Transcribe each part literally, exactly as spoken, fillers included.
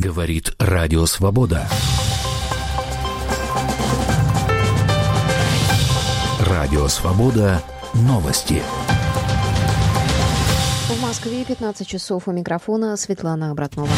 Говорит Радио Свобода. Радио Свобода. Новости. В Москве пятнадцать часов. У микрофона Светлана Обратнова.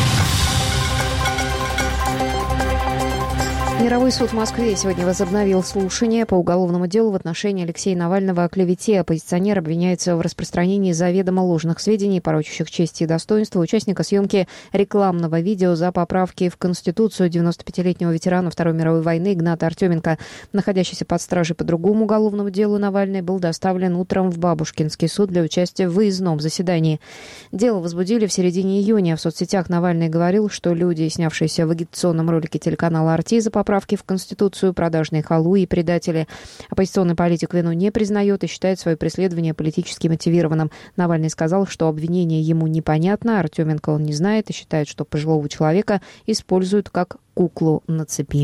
Мировой суд в Москве сегодня возобновил слушание по уголовному делу в отношении Алексея Навального о клевете. Оппозиционер обвиняется в распространении заведомо ложных сведений, порочащих честь и достоинство участника съемки рекламного видео за поправки в Конституцию девяносто пятилетнего ветерана Второй мировой войны Игната Артеменко. Находящийся под стражей по другому уголовному делу Навальный был доставлен утром в Бабушкинский суд для участия в выездном заседании. Дело возбудили в середине июня. В соцсетях Навальный говорил, что люди, снявшиеся в агитационном ролике телеканала «Арти» за поправки в Конституцию, продажные халуи и предатели. Оппозиционный политик вину не признает и считает свое преследование политически мотивированным. Навальный сказал, что обвинение ему непонятно, Артеменко он не знает и считает, что пожилого человека используют как куклу на цепи.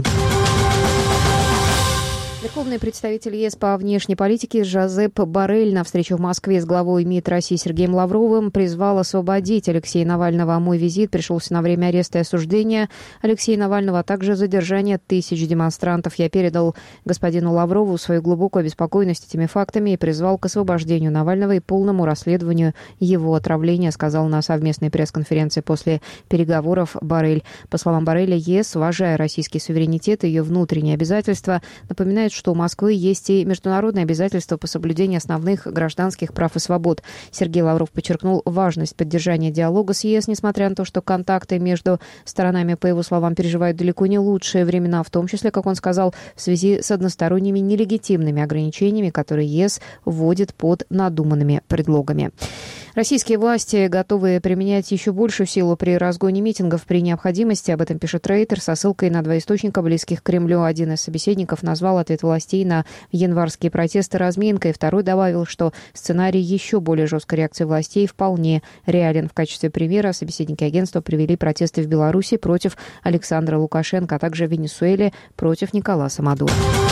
Верховный представитель ЕС по внешней политике Жозеп Боррель на встречу в Москве с главой МИД России Сергеем Лавровым призвал освободить Алексея Навального. Мой визит пришелся на время ареста и осуждения Алексея Навального, а также задержания тысяч демонстрантов. Я передал господину Лаврову свою глубокую обеспокоенность этими фактами и призвал к освобождению Навального и полному расследованию его отравления, сказал на совместной пресс-конференции после переговоров Боррель. По словам Борреля, ЕС, уважая российский суверенитет и ее внутренние обязательства, напоминает, что у Москвы есть и международные обязательства по соблюдению основных гражданских прав и свобод. Сергей Лавров подчеркнул важность поддержания диалога с ЕС, несмотря на то, что контакты между сторонами, по его словам, переживают далеко не лучшие времена, в том числе, как он сказал, в связи с односторонними нелегитимными ограничениями, которые ЕС вводит под надуманными предлогами. Российские власти готовы применять еще большую силу при разгоне митингов при необходимости. Об этом пишет Рейтер со ссылкой на два источника, близких к Кремлю. Один из собеседников назвал ответ властей на январские протесты разминкой. Второй добавил, что сценарий еще более жесткой реакции властей вполне реален. В качестве примера собеседники агентства привели протесты в Беларуси против Александра Лукашенко, а также в Венесуэле против Николаса Мадуро.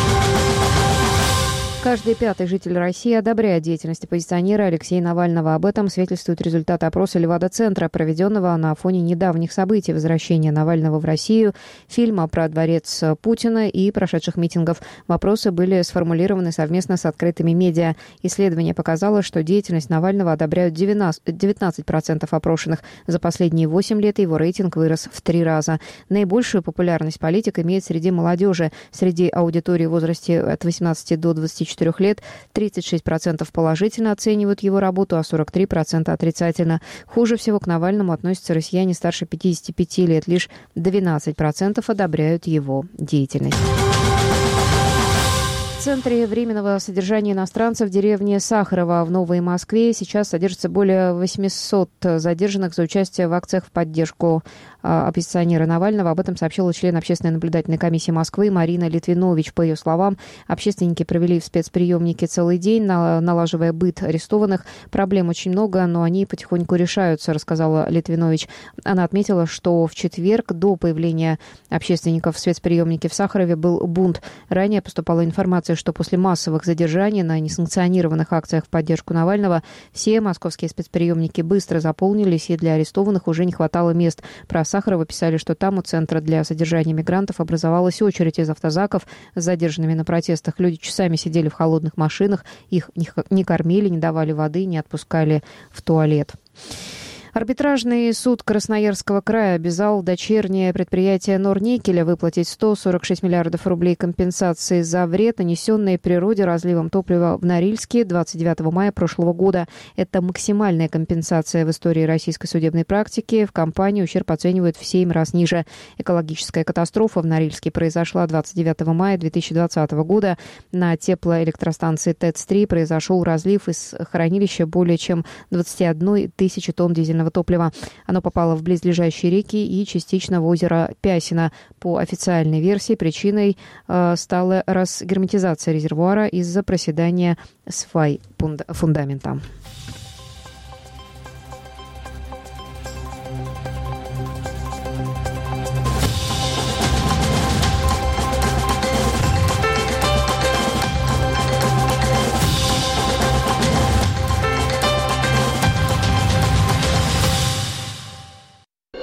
Каждый пятый житель России одобряет деятельность оппозиционера Алексея Навального. Об этом свидетельствует результат опроса Левада-центра, проведенного на фоне недавних событий возвращения Навального в Россию, фильма про дворец Путина и прошедших митингов. Вопросы были сформулированы совместно с открытыми медиа. Исследование показало, что деятельность Навального одобряют девятнадцать процентов опрошенных. За последние восемь лет его рейтинг вырос в три раза. Наибольшую популярность политик имеет среди молодежи. Среди аудитории в возрасте от восемнадцати до двадцати четырёх лет тридцать шесть процентов положительно оценивают его работу, а сорок три процента отрицательно. Хуже всего к Навальному относятся россияне старше пятидесяти пяти лет. Лишь двенадцать процентов одобряют его деятельность. В центре временного содержания иностранцев в деревне Сахарово в Новой Москве сейчас содержится более восьмисот задержанных за участие в акциях в поддержку оппозиционера Навального. Об этом сообщила член общественной наблюдательной комиссии Москвы Марина Литвинович. По ее словам, общественники провели в спецприемнике целый день, налаживая быт арестованных. Проблем очень много, но они потихоньку решаются, рассказала Литвинович. Она отметила, что в четверг до появления общественников в спецприемнике в Сахарове был бунт. Ранее поступала информация, что после массовых задержаний на несанкционированных акциях в поддержку Навального все московские спецприемники быстро заполнились, и для арестованных уже не хватало мест. Про Сахарова писали, что там у центра для содержания мигрантов образовалась очередь из автозаков с задержанными на протестах. Люди часами сидели в холодных машинах, их не кормили, не давали воды, не отпускали в туалет. Арбитражный суд Красноярского края обязал дочернее предприятие Норникеля выплатить сто сорок шесть миллиардов рублей компенсации за вред, нанесенный природе разливом топлива в Норильске двадцать девятого мая прошлого года. Это максимальная компенсация в истории российской судебной практики. В компании ущерб оценивают в семь раз ниже. Экологическая катастрофа в Норильске произошла двадцать девятого мая две тысячи двадцатого года. На теплоэлектростанции ТЭЦ-три произошел разлив из хранилища более чем двадцати одной тысячи тонн дизельного топлива. Оно попало в близлежащие реки и частично в озеро Пясино. По официальной версии причиной э, стала разгерметизация резервуара из-за проседания свай фундамента.